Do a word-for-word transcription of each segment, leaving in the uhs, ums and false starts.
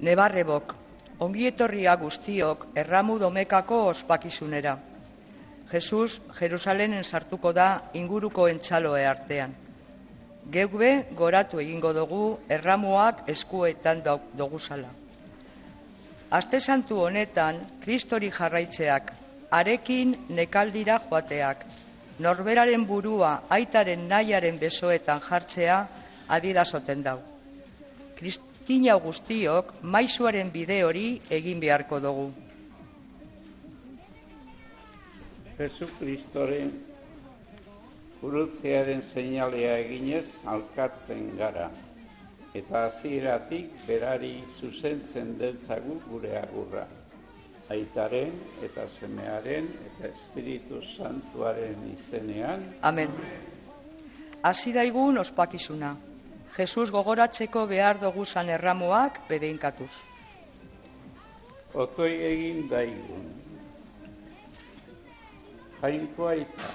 Nebarrebok, ongietorria guztiok erramu domekako ospakizunera. Jesus Jerusalenen sartuko da inguruko entzaloe artean. Geube goratu egingo dugu erramuak eskuetan doguzala. Aste santu honetan, Kristori jarraitzeak, arekin nekaldira joateak, norberaren burua aitaren nahiaren besoetan jartzea adirazoten dau. Kristina guztiok maizuaren bide hori egin beharko dugu. Jesu Kristoren gurutzearen seinalea eginez alkatzen gara, eta hasieratik berari zuzentzen deltzagu gure agurra. Aitaren eta semearen eta Espiritu Santuaren izenean. Amen. Hasi daigun ospakizuna. Jesus gogoratzeko behar doguzan erramuak bedeinkatuz. Otoi egin daigun. Jainko aita.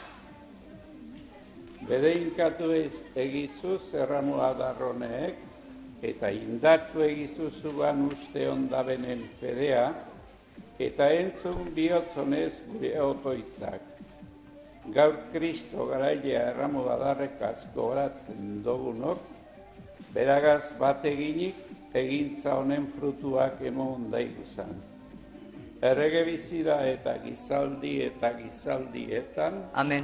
Bedeinkatu egizuz erramua darroneek, eta indartu egizuzuan uste ondabenen pedea, eta entzun bihotzonez gure otoitzak. Gaur Kristo garailea erramu badarrekaz gogoratzen dogunok, beragaz bat eginik egintza honen frutuak emon daiguzan. Errege bizira eta gizaldi eta gizaldietan. Amen.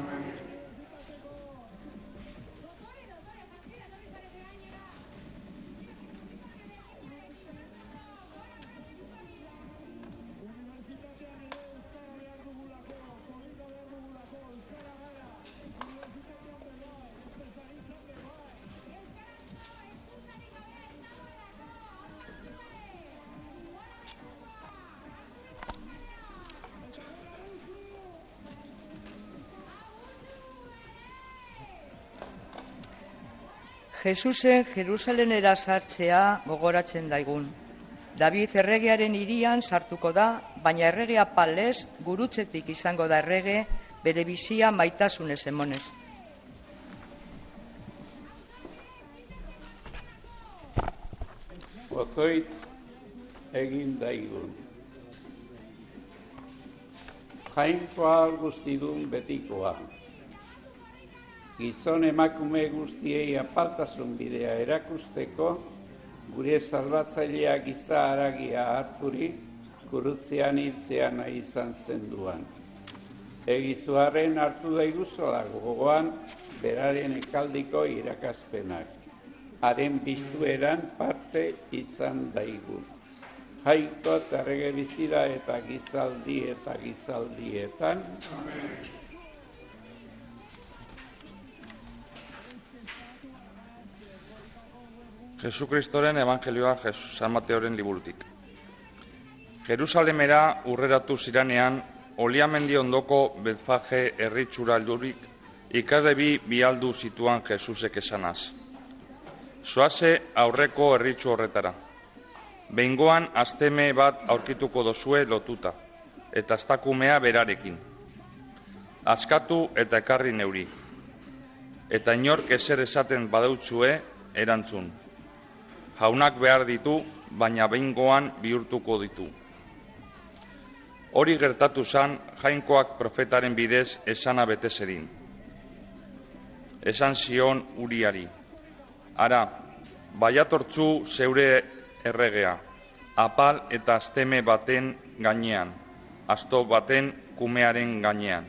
Jesusen Jerusalenera sartzea gogoratzen daigun. David erregearen hirian sartuko da, baina erregea palez gurutzetik izango da errege bere bizia maitasunez emonez. Otoitz egin daigun. Jainkoa guztidun betikoa. Gizon emakume guztiei apaltasun bidea erakusteko, gure salbatzailea giza haragia harturi, gurutzean hiltzean nahi izan zenduan. Egizuarren hartu daiguzola gogoan, beraren ekaldiko irakaspenak. Haren biztueran parte izan daigu. Jainko eta errege bizira eta gizaldi eta gizaldietan. Jesukristoren evangelioa San Mateoren liburutik. Jerusalemera urreratu ziranean, Oliamendi ondoko Betfage herritxura heldurik, ikasle bi bialdu zituan Jesusek esanaz. Zoaze aurreko herritxu horretara. Behingoan asteme bat aurkituko dozue lotuta, eta astakumea berarekin. Askatu eta ekarri neuri. Eta inork ezer esaten badautzue erantzun. Jaunak behar ditu, baina behingoan bihurtuko ditu. Hori gertatu zan, jainkoak profetaren bidez esana betezerin. Esan zion Uriari. Ara, baiatortzu zeure erregea, apal eta asteme baten gainean, asto baten kumearen gainean.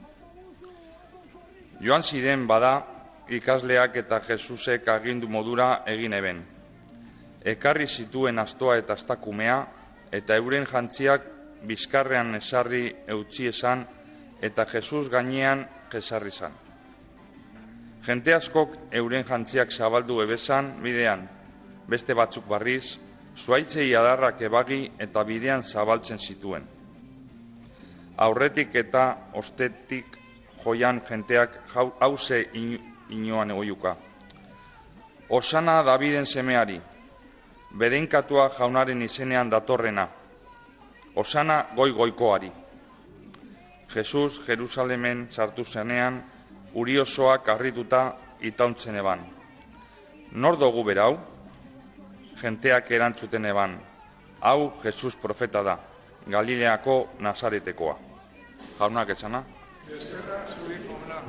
Joan ziren bada, ikasleak eta Jesusek agindu modura egin eben. Ekarri zituen astoa eta astakumea, eta euren jantziak bizkarrean esarri eutzi esan, eta Jesus gainean jesarri zan. Jente askok euren jantziak zabaldu ebesan bidean, beste batzuk barriz, zuaitzei adarrak ebagi eta bidean zabaltzen zituen. Aurretik eta ostetik joian jenteak hause inoan egoiuka. Osana Daviden semeari, bedeinkatua jaunaren izenean datorrena, Osana goi-goikoari. Jesus Jerusalemen sartu zenean, uri osoak harrituta itauntzen eban. Nor dugu berau? Jenteak erantzuten eban. Hau Jesus profeta da, Galileako Nazaretekoa. Jaunak esana. Eskerrak zuri jauna.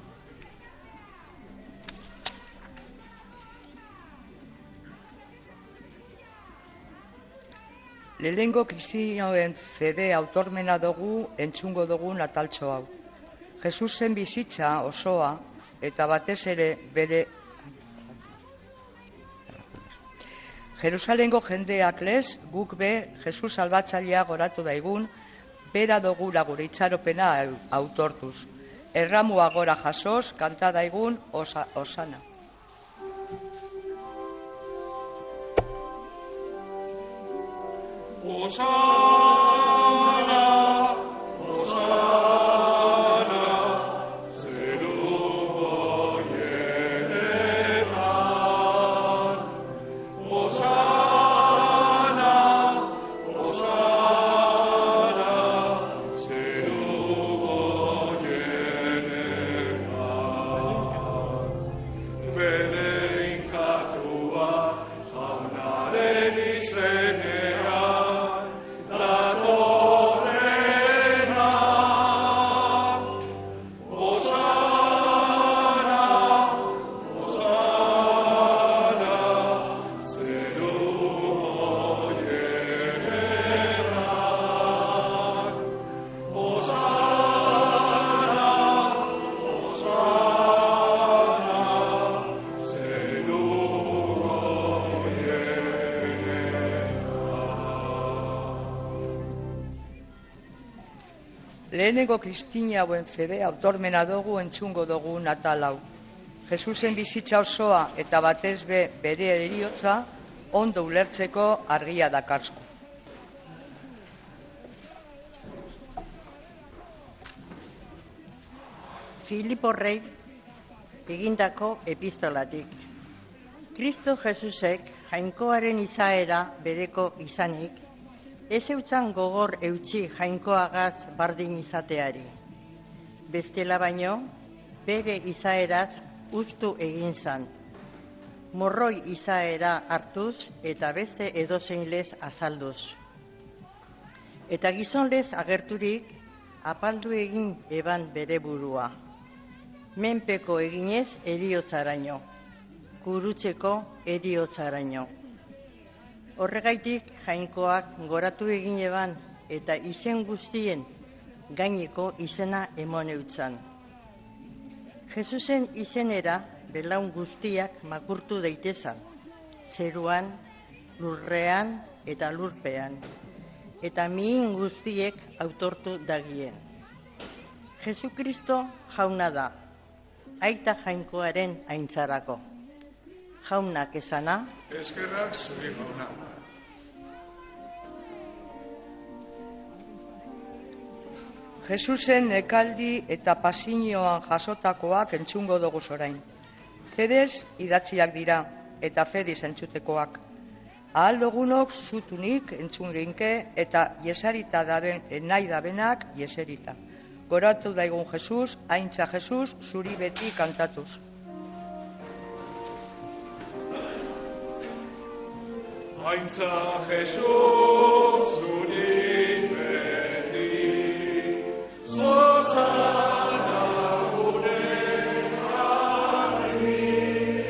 Lehengo kristinoen fede autormena dugu entzungo dugun ataltxo hau. Jesusen bizitza osoa eta batez ere bere Jerusalengo jendeak lez, guk be Jesus salbatzailea goratu daigun, bera dugula gure itxaropena autortuz. Erramua gora jasoz, kanta daigun osa, osana. Osana, Osana, zeruko jenetan. Osana, Osana, zeruko jenetan. Bederinkatua jaunaren izenean. Lehenengo kristina hauen fede autormena dugu entzungo dugu natal hau. Jesusen bizitza osoa eta batez be bere heriotza ondo ulertzeko argia dakarzku. Filiporrei egindako epistolatik. Kristo Jesusek jainkoaren izaera bereko izanik, ez eutzan gogor eutxi jainkoagaz bardin izateari. Bestela baino, bere izaeraz ustu egin zan. Morroi izaera hartuz eta beste edozein lez azalduz. Eta gizon lez agerturik apaldu egin eban bere burua. Menpeko eginez eriotzaraino, kurutzeko eriotzaraino. Horregaitik jainkoak goratu egin eban eta izen guztien gaineko izena emon eutzan. Jesusen izenera belaun guztiak makurtu daitezan, zeruan, lurrean eta lurpean, eta mihin guztiek autortu dagien. Jesukristo jauna da, aita jainkoaren aintzarako. Jaunak esana. Eskerrak zuri jauna. Jesusen ekaldi eta pasinioan jasotakoak entzungo dugu orain. Fedez idatziak dira eta fediz entzutekoak. Ahal dugunok zutunik entzun ginke eta jesarita daben, nahi dabenak jeserita. Goratu daigun Jesus, aintza Jesus, zuri beti kantatuz. Aintza Jesus, zuri beti, zozana gure harri.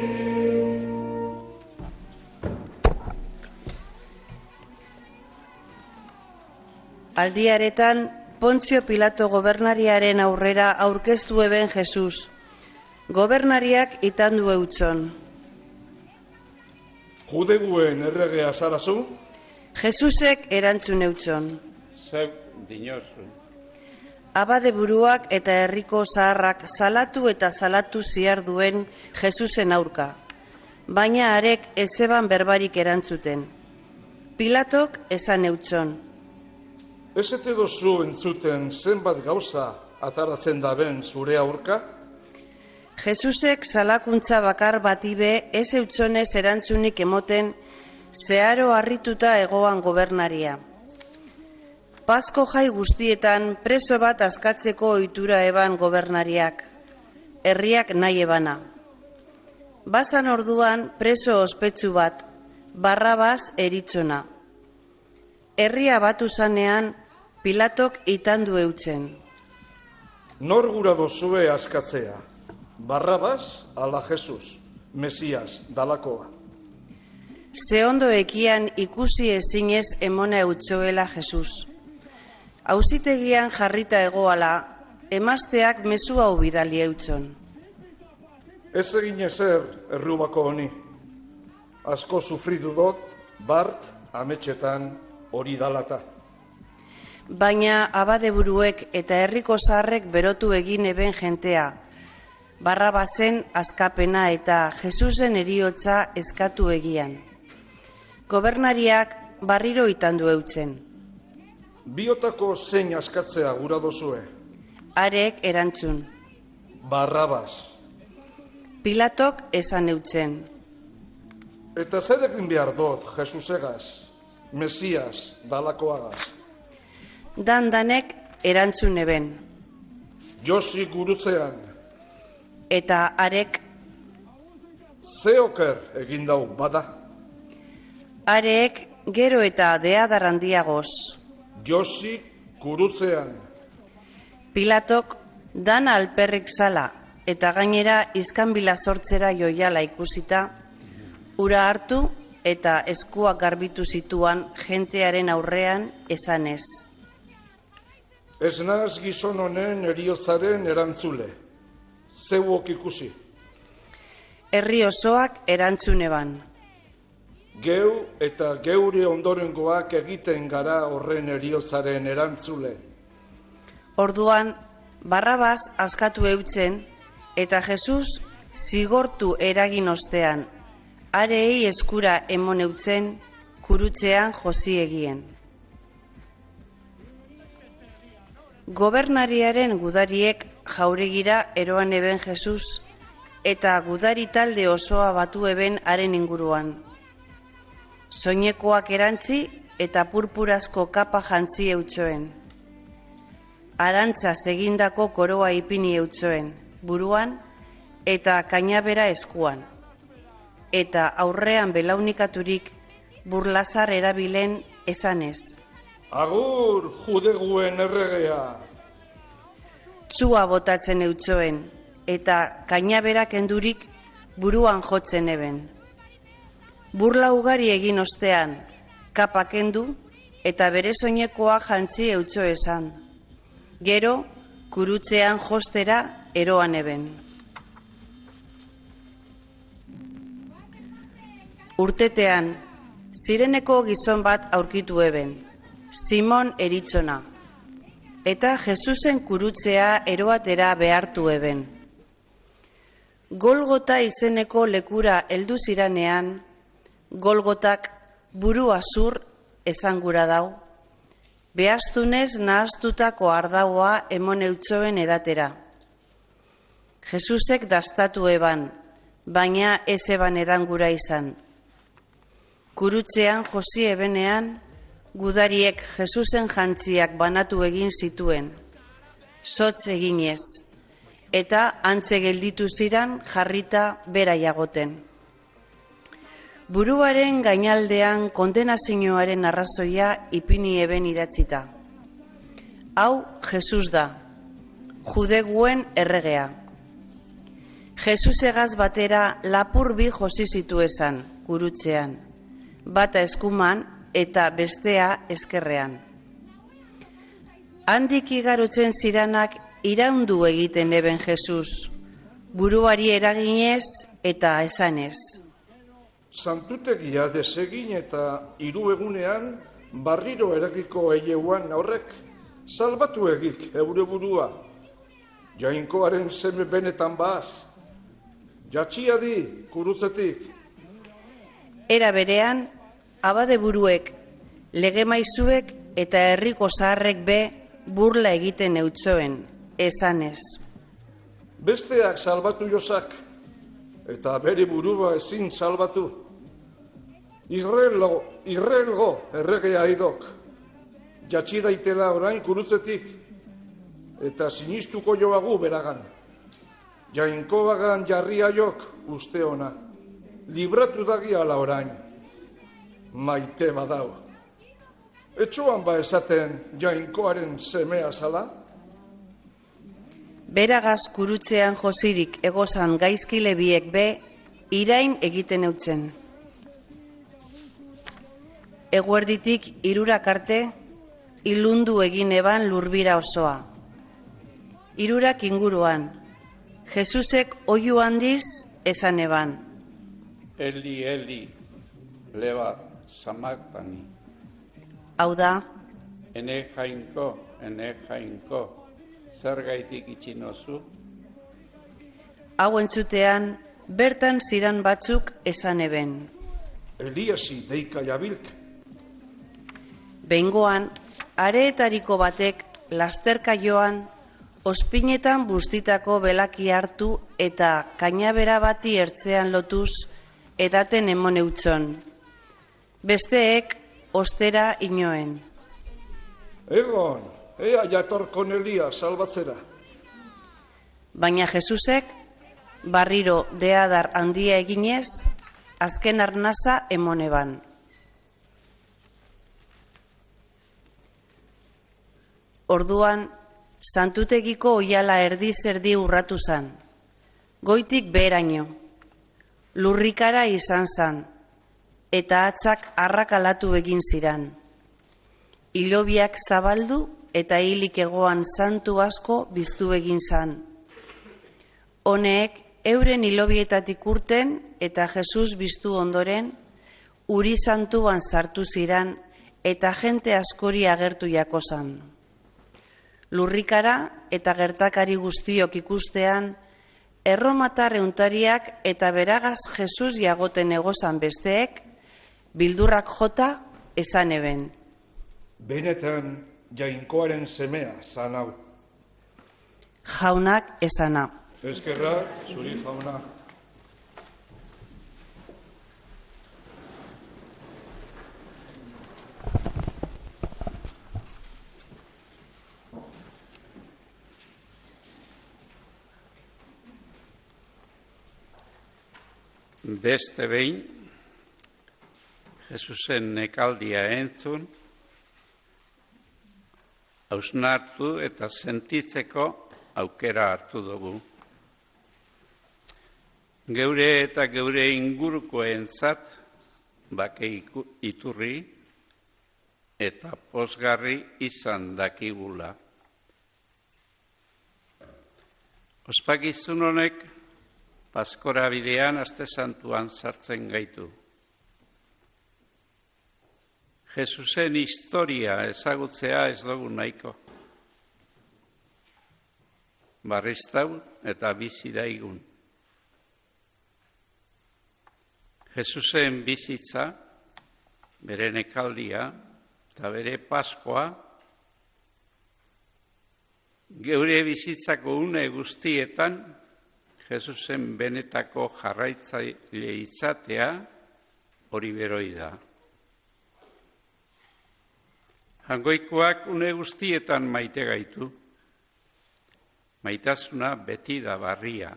Aldiaretan, Pontzio Pilato gobernariaren aurrera aurkeztu eben Jesus. Gobernariak itandu eutzon. Judeguen erregea zarazu? Jesusek erantzun eutzon. Zeu dinozu. Abade buruak eta herriko zaharrak salatu eta salatu ziar duen Jesusen aurka. Baina arek ezeban berbarik erantzuten. Pilatok esan eutzon. Ez ete dozu entzuten zenbat gauza ataratzen daben zure aurka? Jesusek salakuntza bakar batibe ez eutzonez erantzunik emoten zeharo harrituta egoan gobernaria. Pasko jai guztietan preso bat askatzeko ohitura eban gobernariak, herriak nahi ebana. Bazan orduan preso ospetsu bat, Barrabas eritzona. Herria batu zanean, Pilatok itandu eutzen. Nor gura dozue askatzea, Barrabas ala Jesus, Mesias dalakoa. Ze ondo ekian ikusi ezinez emona eutxoela Jesus. Auzitegian jarrita egoala, emazteak mezu hau bidali eutzon. Ez egin ezer errubako honi. Asko sufridu dut, bart, ametxetan hori dalata. Baina abadeburuek eta herriko zaharrek berotu egin eben jentea, Barrabasen askapena eta Jesusen heriotza eskatu egian. Gobernariak barriro itandu eutzen. Biotako zein askatzea gura dozue. Arek erantzun. Barrabas. Pilatok esan eutzen. Eta zer egin behar dut, Jesusegaz, Mesias dalakoagaz. Dan-danek erantzun eben. Josi gurutzean. Eta arek. Ze oker egin dau bada. Arek gero eta deadar handiagoz. Josi gurutzean. Pilatok dana alperrik zala eta gainera izkanbila sortzera joiala ikusita, ura hartu eta eskuak garbitu zituan jentearen aurrean esanez. Ez naz gizon honen heriotzaren erantzule. Zeuok ikusi. Herri osoak erantzun eban. Geu eta geure ondorengoak egiten gara horren heriotzaren erantzule. Orduan, Barrabas askatu eutzen eta Jesus zigortu eragin ostean, arei eskura emon eutzen, kurutzean josi egien. Gobernariaren gudariek jauregira eroan eben Jesus eta gudari talde osoa batu eben haren inguruan. Soinekoak erantzi eta purpurazko kapa jantzi eutxoen. Arantzaz egindako koroa ipini eutxoen, buruan eta kainabera eskuan. Eta aurrean belaunikaturik burlazar erabilen esanez. Agur, judeguen erregea! Txua botatzen eutxoen eta kainaberak endurik buruan jotzen eben. Burla ugari egin ostean, kapak endu eta bere soinekoa jantzi eutxo esan. Gero, kurutzean jostera eroan eben. Urtetean, Zireneko gizon bat aurkitu eben, Simon eritzona, eta Jesusen kurutzea eroatera behartu eben. Golgota izeneko lekura heldu ziranean, Golgotak buru azur esangura dau, behaztunez nahaztutako ardaua emon eutxoen edatera. Jesusek dastatu eban, baina ez eban edangura izan. Kurutzean josi ebenean, gudariek Jesusen jantziak banatu egin zituen, sotz eginez, eta antze gelditu ziran jarrita bera jagoten. Buruaren gainaldean kondenazioaren arrazoia ipini eben idatzita. Hau Jesus da, judeguen erregea. Jesusegaz batera lapur bi josi zitu esan, gurutzean, bata eskuman eta bestea eskerrean. Handik igarotzen ziranak iraundu egiten eben Jesus, buruari eraginez eta esanez. Santutegia desegin eta hiru egunean barriro eragiko eileuan horrek salbatu egik eure burua. Jainkoaren seme benetan baz, jatxia di kurutzetik. Era berean, abade buruek, legemaizuek eta herriko zaharrek be burla egiten eutxoen, esanez. Besteak salbatu josak, eta bere burua ezin salbatu. Israelgo, Israelgo erregea idok, jatxi daitela orain kurutzetik, eta sinistuko joagu beragan. Jainkoagan jarria jok uste ona, libratu dagi ala orain, maite badau. etxoan ba esaten Jainkoaren semea zala? Beragaz kurutzean josirik egozan gaizkile biek be, irain egiten eutzen. Eguerditik hirurak arte, ilundu egin eban lurbira osoa. Hirurak inguruan, Jesusek oihu handiz esan eban. Eli, Eli, leba samaktani. Hau da, Ene jainko, ene jainko, zer gaitik itxinozu? hau entzutean, bertan ziran batzuk esan eben. Eliasi deika jabilk. Behingoan, areetariko batek lasterka joan, ospinetan bustitako belaki hartu eta kainabera bati ertzean lotuz edaten emon eutzon. Besteek ostera inoen. Egon, ea jatorkon Elia salbatzera. Baina Jesusek, barriro deadar handia eginez, azken arnaza emon eban. Orduan, santutegiko oiala erdiz erdi urratu zan, goitik beheraino, lurrikara izan zan, eta atzak arrakalatu egin ziran. Hilobiak zabaldu eta hilik egoan santu asko biztu egin zan. Honek, euren hilobietatik urten eta Jesus biztu ondoren, uri santuan sartu ziran eta jente askori agertu jako zan. Lurrikara eta gertakari guztiok ikustean, erromatar euntariak eta beragaz Jesus jagoten egozan besteek, bildurrak jota esan eben. Benetan Jainkoaren semea zan hau. Jaunak esana. Eskerrak, zuri jauna. Beste behin, Jesusen nekaldia entzun, hausnartu eta sentitzeko aukera hartu dugu. Geure eta geure ingurukoentzat bake iturri eta pozgarri izan dakigula. Ospakizun honek Paskora bidean aste santuan sartzen gaitu. Jesusen historia ezagutzea ez dugu nahiko. Barriztau eta bizi daigun. Jesusen bizitza, bere nekaldia eta bere Paskoa, geure bizitzako une guztietan, Jesusen benetako jarraitzaile izatea hori beroi da. Jangoikoak une guztietan maite gaitu. Maitasuna beti da barria.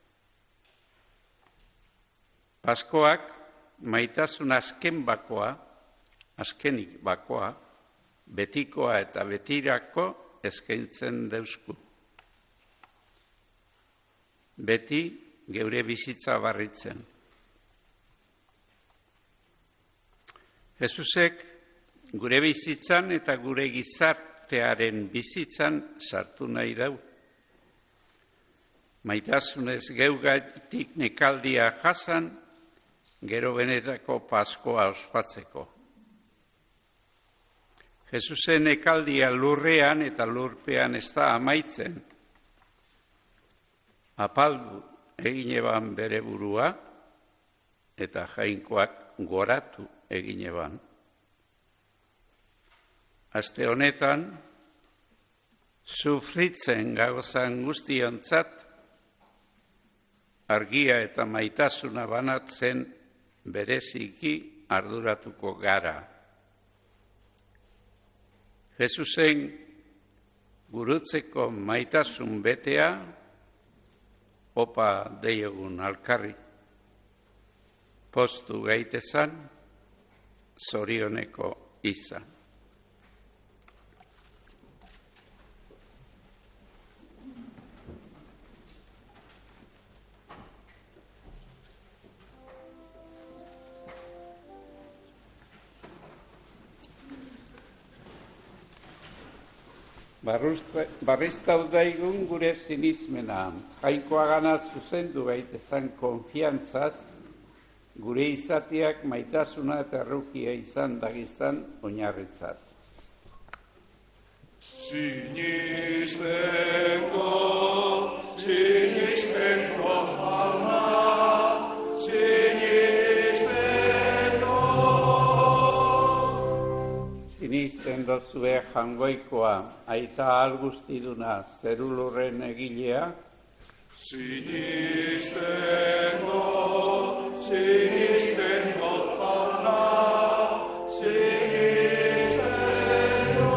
Paskoak maitasun azken bakoa, azkenik bakoa, betikoa eta betirako eskaintzen deusku. Beti geure bizitza barritzen. Jesusek gure bizitzan eta gure gizartearen bizitzan sartu nahi dau. Maitasunez geugaitik nekaldia jasan, gero benetako Paskoa ospatzeko. Jesusen nekaldia lurrean eta lurpean ez da amaitzen. Apaldu egin eban bere burua eta jainkoak goratu egin eban. Aste honetan, sufritzen gagozan guztiontzat, argia eta maitasuna banatzen bereziki arduratuko gara. Jesusen gurutzeko maitasun betea, opa deiegun alkarri, postu gaitezan, zorioneko izan. Barriztau daigun gure sinizmena, jainkoa gana zuzendu gaitezan konfiantzaz, gure izatiak maitasuna eta errukia izan dagizan oinarritzat. Sinistengo, sinistengo jauna, sinistengo. Sinisten dozue jangoikoa, aita algustiduna zerulurren egilea. Sinistengo, sinistengo jauna, sinistengo.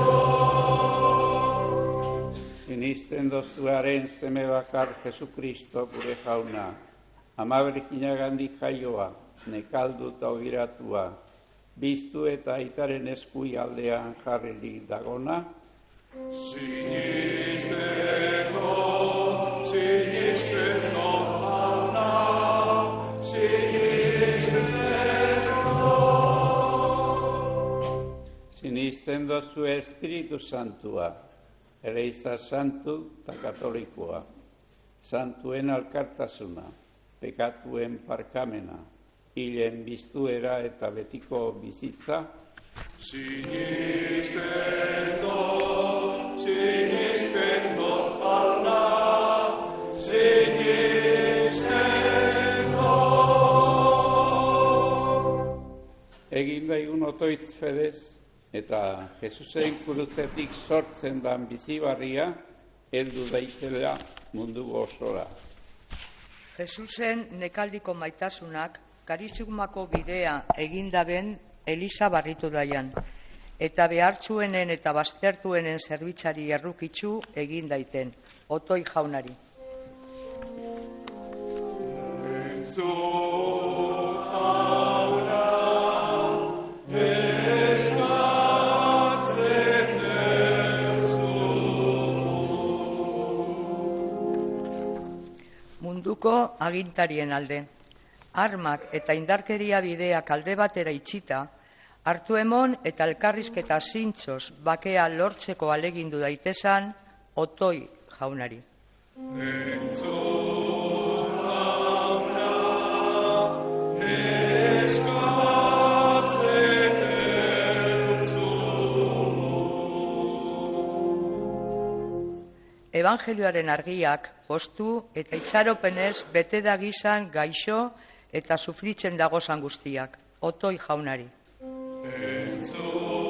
Sinisten dozuaren seme bakar Jesukristo gure jauna, ama Birjinagandik jaioa, nekaldu eta ogiratua, biztu eta aitaren eskui aldean jarririk dagona. Sinistengo, sinistengo jauna, sinistengo. Sinisten dozue Espiritu Santua, Eleiza Santu eta Katolikoa, santuen alkartasuna, pekatuen parkamena, hilen biztuera eta betiko bizitza. Sinistengo, sinistengo jauna, sinistengo. Egin daigun otoitz fedez eta Jesusen kurutzetik sortzen dan bizibarria heldu daitela mundu osora. Jesusen nekaldiko maitasunak karismako bidea egindaben Elisa barritu daian, eta behartzuenen eta baztertuenen zerbitzari errukitzu egin daiten, otoi jaunari. Entzu jauna, eskatzen deuzu. Munduko agintarien alde. Armak eta indarkeria bideak alde batera itxita, hartu emon eta elkarrizketa zintzoz bakea lortzeko alegindu daitezan, otoi jaunari. Entzu jauna, eskatzen deuzu. Evangelioaren argiak postu eta itxaropenez bete da gizan gaixo eta sufritzen dagozan guztiak, otoi jaunari. Entzu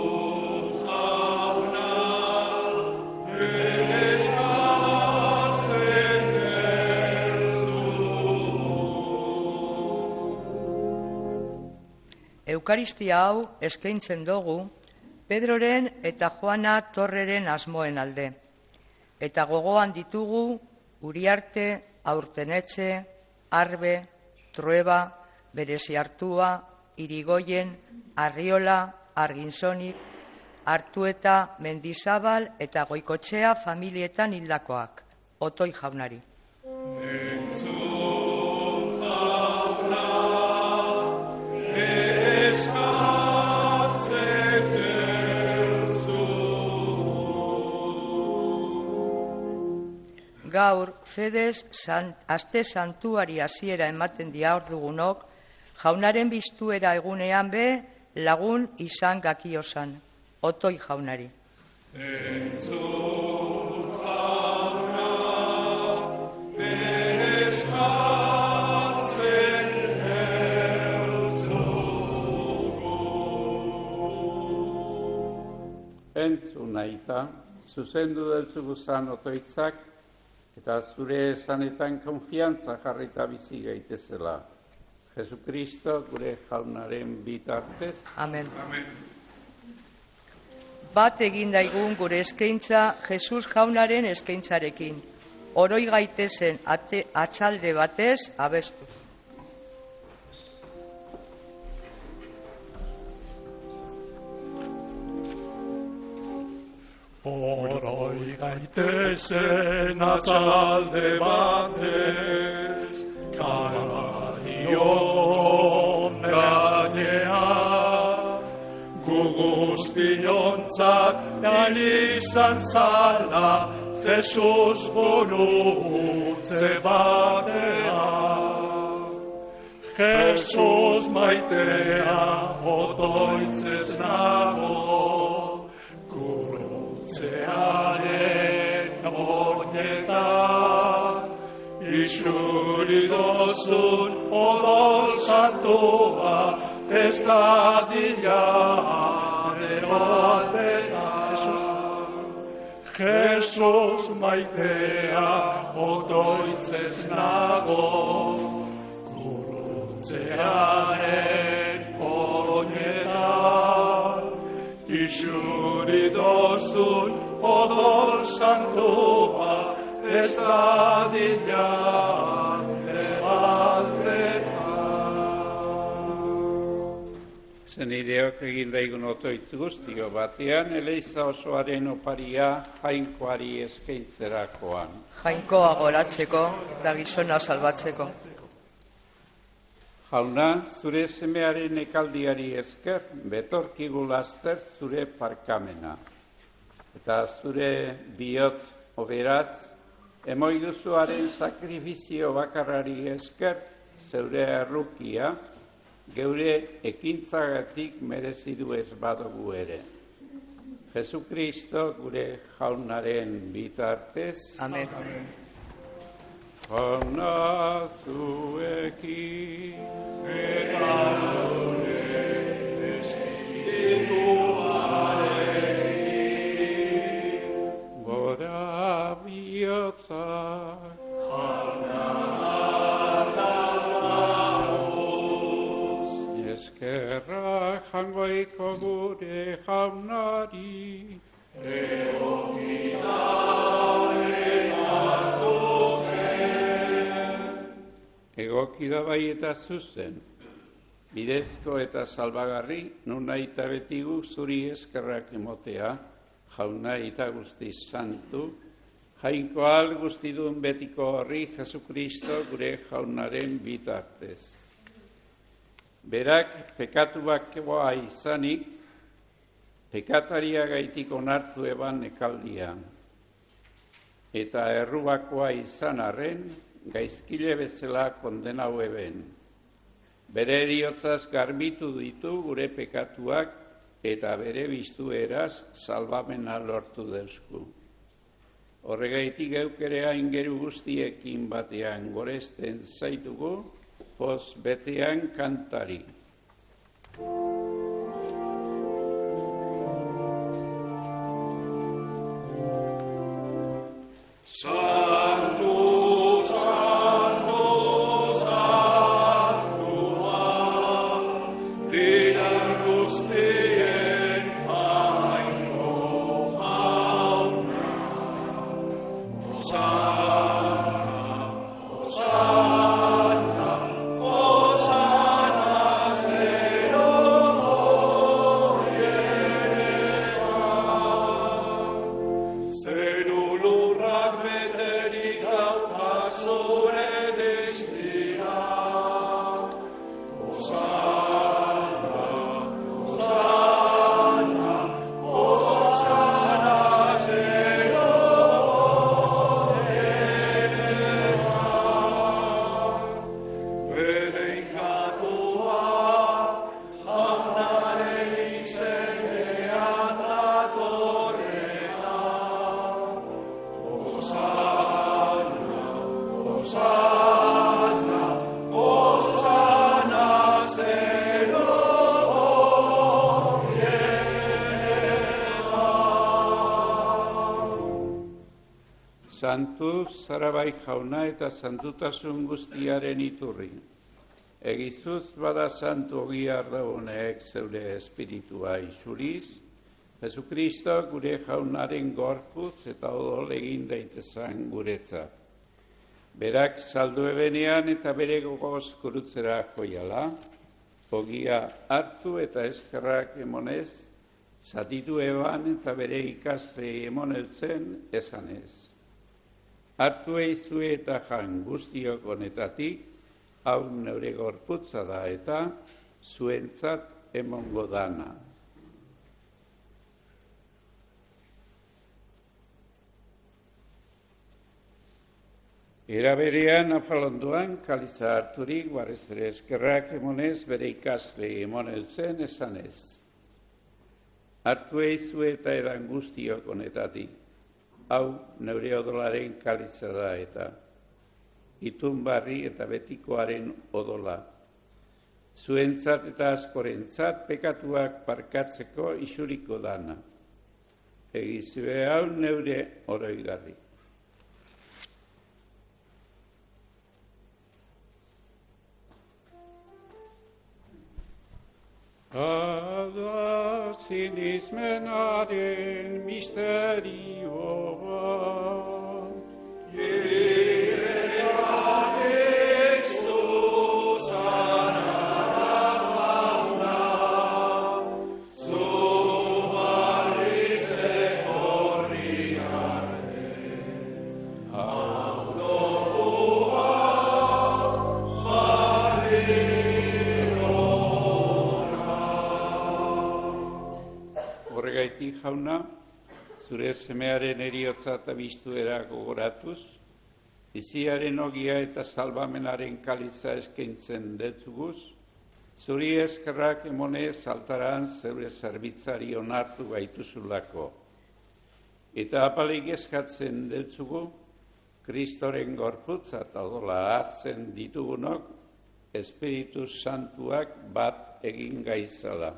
jauna, eskatzen deuzu. Eukaristia hau eskaintzen dugu Pedroren eta Joana Torreren asmoen alde. Eta gogoan ditugu Uriarte, Aurtenetxe, Arbe, Trueba, Bereziartua, Irigoyen, Arriola, Arginsonik, Artueta, Mendizabal eta Goikotxea familietan hildakoak, otoi jaunari. Entzu jauna, eskatzen deuzu. Gaur, fedez, sant, aste santuari hasiera ematen diaur dugunok, jaunaren biztuera egunean be lagun izan gakiosan, otoi jaunari. Entzu jauna, eskatzen deuzu. Entzun nahita, zuzendu deltzu guzan otoitzak, eta zure esanetan konfiantza jarrita bizi gaitezela. Jesukristo gure jaunaren bitartez. Amen. Amen. Bat egin daigun gure eskaintza Jesus jaunaren eskaintzarekin. Oroi gaitezen ate, atxalde batez abestu. Oroi gaitezen atxalde batez, Kalbarion gainea, guk guztiontzat nahi izan zala, Jesus gurutze batea. Jesus maitea otoitzez nago, gurutzearen oinetan, isuri dozun odol santua, ez dadila eroatetan. Jesus maitea otoitzez nago, gurutzearen oinetan, isuri dozun odol santua, ez dadila Zenideok egin daigun otoitz guztio batean, eleiza osoaren oparia jainkoari eskaintzerakoan. Jainkoa goratzeko eta gizona salbatzeko. Jauna, zure semearen ekaldiari esker, betorkigu laster zure parkamena. Eta zure bihotz oberaz, emoi duzuaren sakrifizio bakarrari esker, zeure errukia, geure ekintzagatik merezidu ez badugu ere. Jesukristo gure jaunaren bitartez. Amen. Jauna zuekin, eta zure espirituarekin, gora bihotzak, eskerra jangoiko gure jaunari, egokida bai eta zuzen, bidezko eta salbagarri, nuna eta betigu zuri eskerrak emotea, jauna eta guzti santu, jainko al guztidun betiko horri Jesukristo gure jaunaren bitartez. Berak pekatuakoa izanik, pekataria gaitik onartu eban ekaldian, eta errubakoa izan arren, gaizkile bezala kondenau eben. Bere eriotzaz garbitu ditu gure pekatuak, eta bere biztueraz salbamena lortu deusku. Horregaitik geukere aingeru guztiekin batean goresten zaitugu, poz betean kantari. Santu, santu, santua, diran guztien jainko jauna. Osana, Osana, Osana zero horietan. Zeru lurrak beterik dauka zure destina. Osana, Osana, Osana zero horietan. Bere inkatua jaunaren izenean datorrena. Osana, Osana, Osana zero horietan. Santu zarabai jauna eta santutasun guztiaren iturri. Egizuz bada santu ogiar daunek zeure espiritua isuriz, Jesukristo gure jaunaren gorputz eta odol egin daitezan guretzat. Berak saldu ebenean eta bere gogoz gurutzera joiala, ogia hartu eta eskerrak emonez, zatitu eban eta bere ikasle emoneutzen esanez. Hartu eizu eta jan guztiok honetatik, hau neure gorputza da eta zuentzat emongo dana. Era berean afalondoan kaliza harturik, barrez ere eskerrak emonez, bere ikasle emonez zen esanez. Hartu eizu eta edan guztiok honetatik, hau neure odolaren kaliza da eta itun barri eta betikoaren odola. Zuentzat eta askorentzat pekatuak parkatzeko isuriko dana. Egizue hau neure oroigarri. Ada sinismenaren misterio bat. Irean extus anarafauna, zubarriz etorri arte. Autobua Horregaitik jauna, zure semearen eriotza eta biztuera gogoratuz, biziaren ogia eta salbamenaren kaliza eskaintzen detzuguz, zuri eskerrak emonez altaran zeure zerbitzari onartu gaituzulako. Eta apalik eskatzen detzugu, Kristoren gorputza eta odola hartzen ditugunok, Espiritu Santuak bat egin gaizala.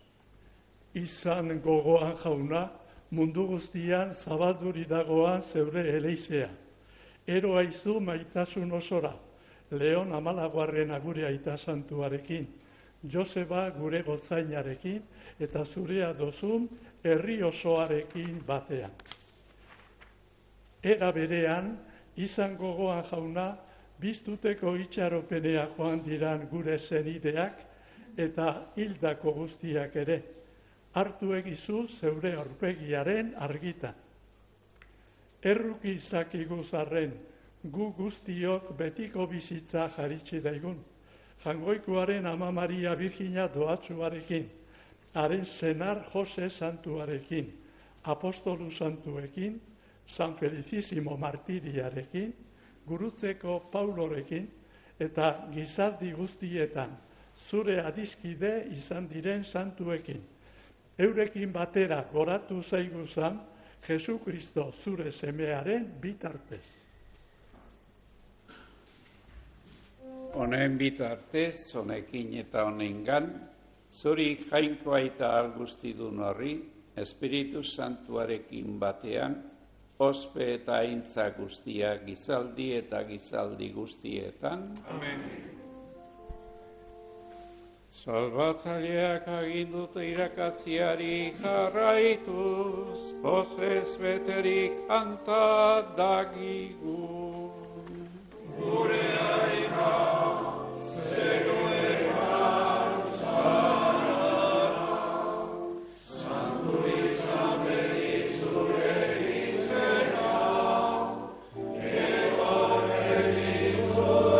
Izan gogoan jauna, mundu guztian zabalduri dagoan zeure eleizea. Ero aizu maitasun osora, Leon amalaguarren gure aita santuarekin, Joseba gure gotzainarekin, eta zurea dozun herri osoarekin batean. Era berean, izan gogoan jauna, biztuteko itxaropenea joan diran gure zenideak, eta hildako guztiak ere, hartu egizu zeure aurpegiaren argita. Erruki izakigu zarren, gu guztiok betiko bizitza jaritsi daigun, jangoikoaren Ama Maria Virgina doatsuarekin, haren senar Jose Santuarekin, apostolu santuekin, San Felicissimo martiriarekin, gurutzeko Paulorekin, eta gizardi guztietan zure adiskide izan diren santuekin. Eurekin batera goratu zaiguzan, Jesu Kristo zure semearen bitartez. Honen bitartez, honekin eta honengan, zuri jainkoa eta algustidun horri, Espiritu Santuarekin batean, ospe eta aintza guztia gizaldi eta gizaldi guztietan. Amen. Salbatzaileak agindut irakatziari jarraituz, pozez beterik kanta dagigun. Gure aita, zegoetan zanara, santu izan berik zure izena, egon egin zure.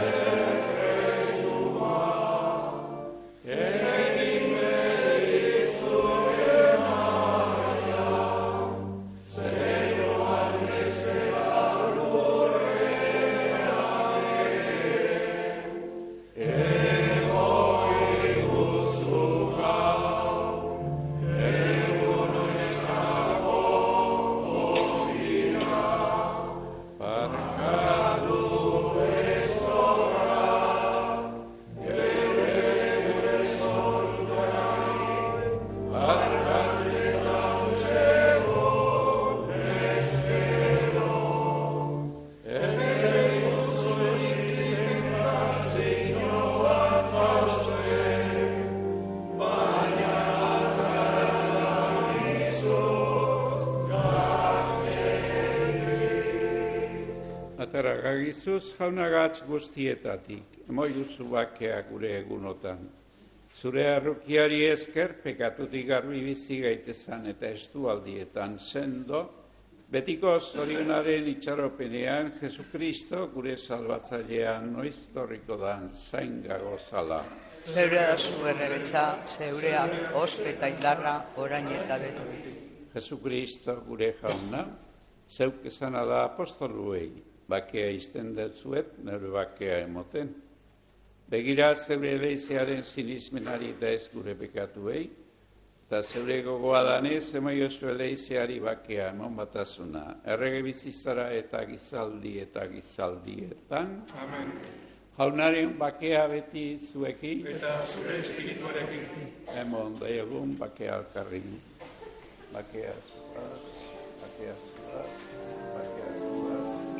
Ataragagizuz jaunagatz guztietatik, emoiduzu bakea gure egunotan. Zure arrukiari esker, pekatutik garbi bizi gaitezan eta estualdietan sendo, betiko zorionaren itxaropenean Jesukristo gure salbatzailean noiztorriko dan zaingago zala. Zeurea da zu errebetza, zeurea ospe eta indarra orain eta bero. Jesukristo gure jauna, zeuk esana da apostoluei. bakea izten dutzuet, nire bakea emoten. Begira zeure eleizearen sinismenari eta ez gure pekatuei, eta zeure gogoa danez, emaiozu eleizeari bakea emon batasuna, errege bizizara eta gizaldi eta gizaldietan. Amen. Jaunaren bakea beti zuekin. Eta zure espirituarekin. Emon daiegun bakea alkarrin. Bakea zuaz, bakea zuaz, bakea zuaz.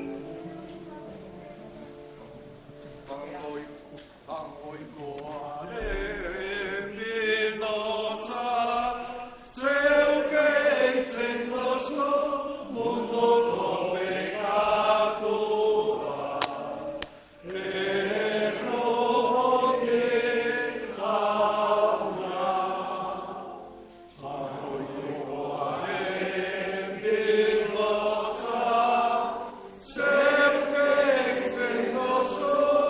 Angoikoaren bildotza, zeukeitzen dozko munduko pekatua. Errotik jauna, angoikoaren bildotza, zeukeitzen dozko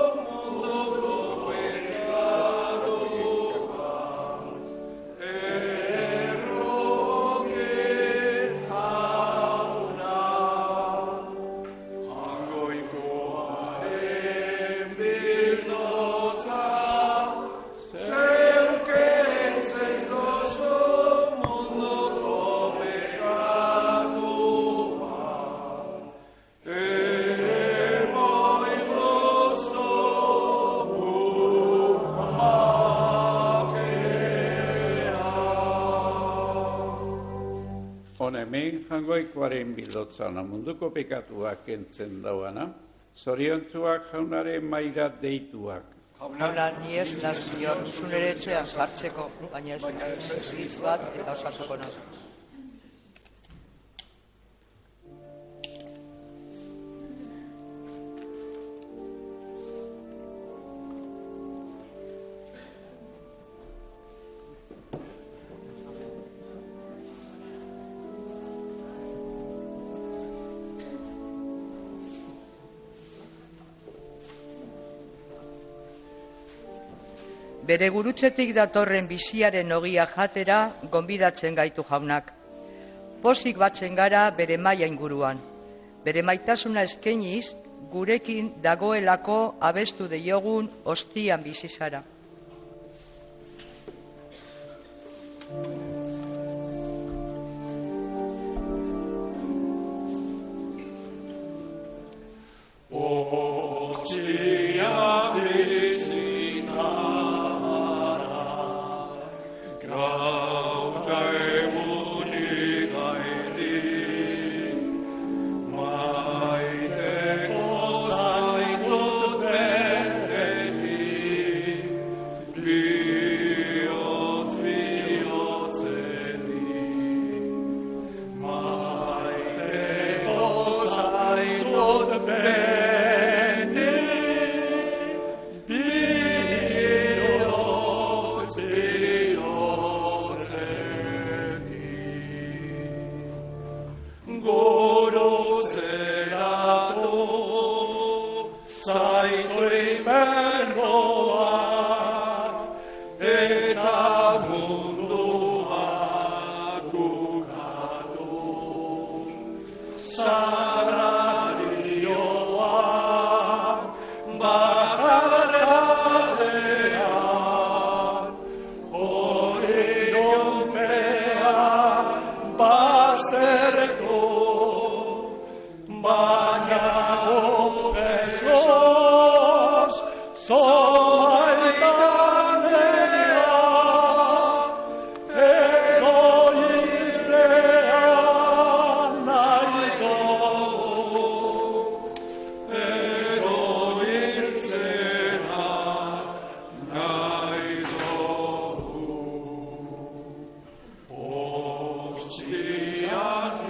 hemen jangoikoaren bildotzana munduko pekatuak kentzen dauana, zoriontzuak jaunaren maira deituak. Jauna, ni ez nazio, zunere etxean sartzeko, baina ez hitz bat eta osatuko naz. Bere gurutzetik datorren biziaren ogia jatera gonbidatzen gaitu jaunak. Pozik batzen gara bere maila inguruan. Bere maitasuna eskainiz gurekin dagoelako abestu deiogun ostian bizi zara. Ostian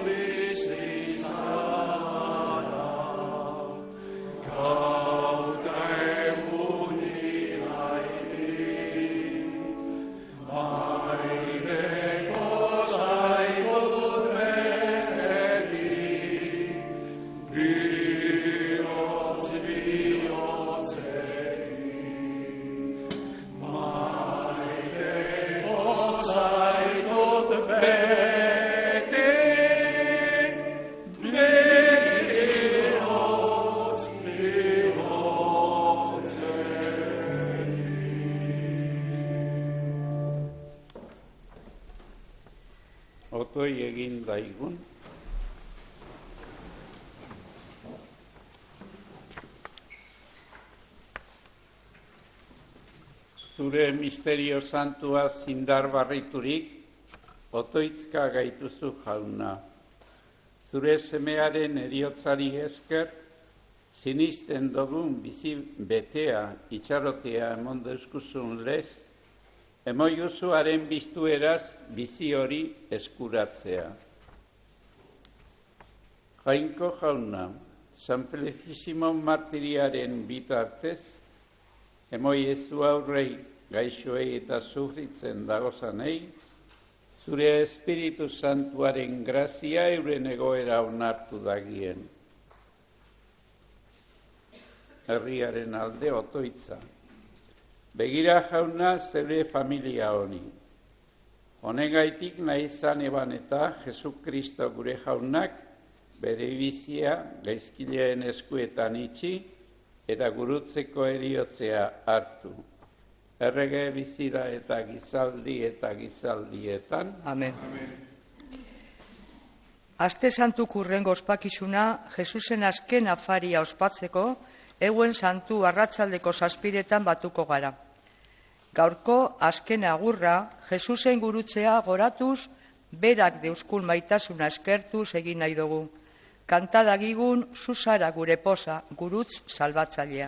egin daigun. Zure misterio santua zindar barriturik, otoitzka gaituzu jauna. Zure semearen eriotzari esker, sinisten dugun bizi betea itxarotea emon deuskuzun lez, emoiuzuaren biztueraz bizi hori eskuratzea. Jainko jauna, San Felicissimo martiriaren bitartez, emoiezu aurrei gaixoei eta sufritzen dagozanei, zure Espiritu Santuaren grazia euren egoera onartu dagien. Herriaren alde otoitza. Begira jauna zeure familia honi. Honegaitik nahi izan eban eta Jesu Kristo gure jaunak bere bizia gaizkileen eskuetan itxi eta gurutzeko eriotzea hartu. Errege bizira eta gizaldi eta gizaldietan. Amen. Aste santuk urrengo ospakizuna, Jesusen azken afaria ospatzeko, euen santu arratsaldeko zazpiretan batuko gara. Gaurko azken agurra, Jesusen gurutzea goratuz, berak deuskul maitasuna eskertuz egin nahi dugu. Kantadagigun, zuzara gure poza, gurutz salbatzailea.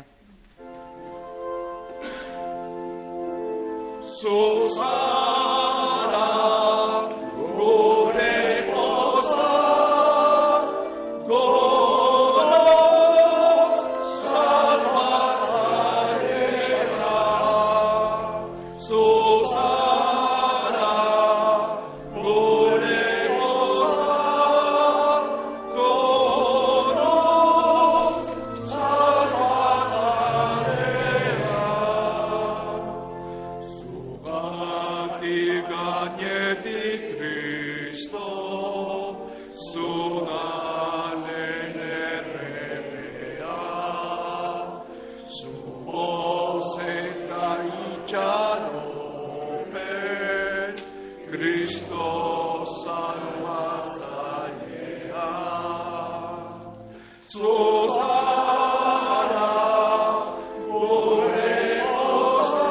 Zuzara gure poza, goroz salbatzailea. Zuzara gure poza, goroz salbatzailea. Gainetik Kristo, zunanen erregea, zu boz eta itxaropen, Kristo salbatzailea. Zuzara gure poza,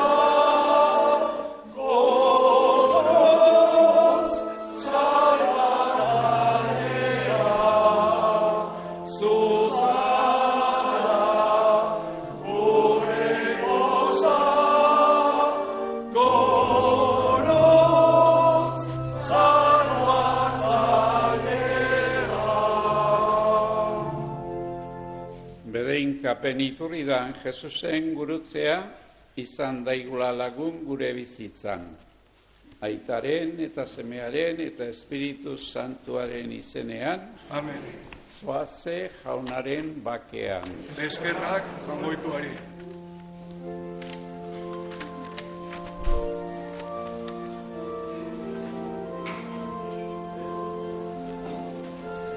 Penituridan Jesusen gurutzea izan daigula lagun gure bizitzan. Aitaren eta semearen eta Espiritu Santuaren izenean. Amen. Zoaze jaunaren bakean. Eskerrak jangoikoari.